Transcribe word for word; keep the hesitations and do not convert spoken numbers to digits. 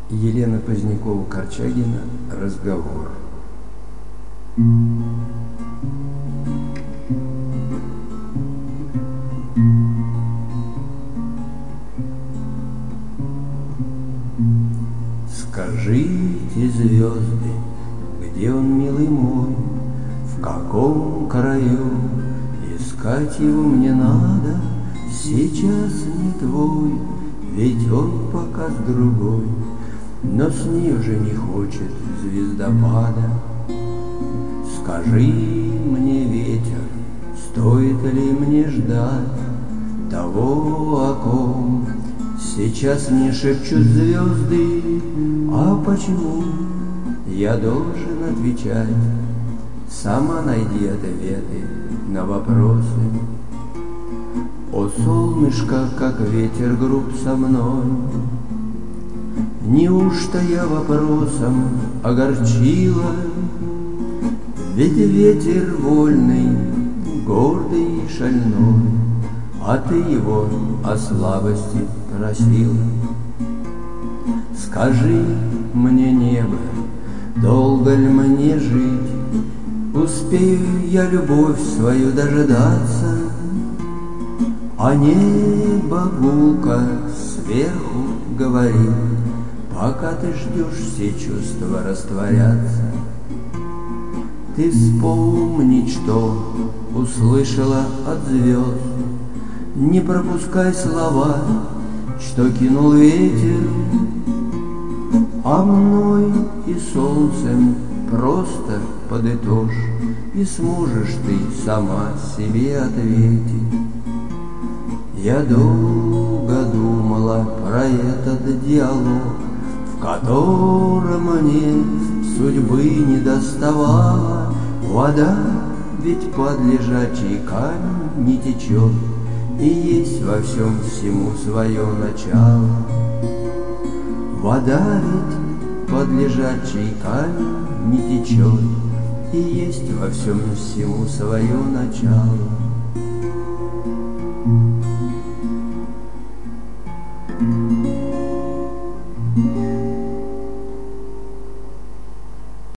Елена Позднякова-Корчагина «Разговор». Скажите, звезды, где он, милый мой, в каком краю? Искать его мне надо, сейчас не твой, ведь он пока с другой, но с ней уже не хочет звездопада. Скажи мне, ветер, стоит ли мне ждать того, о ком сейчас мне шепчут звезды? А почему я должен отвечать? Сама найди ответы на вопросы. О, солнышко, как ветер груб со мной, неужто я вопросом огорчила? Ведь ветер вольный, гордый и шальной, а ты его о слабости просила. Скажи мне, небо, долго ли мне жить? Успею я любовь свою дожидаться? А небо гулко сверху говорит: пока ты ждешь, все чувства растворятся. Ты вспомни, что услышала от звезд, не пропускай слова, что кинул ветер, а мной и солнцем просто подытожь, и сможешь ты сама себе ответить. Я долго думала про этот диалог, в котором мне судьбы не доставала. Вода ведь под лежачий камень не течет, и есть во всем всему свое начало. Вода ведь под лежачий камень не течет, и есть во всем всему свое начало.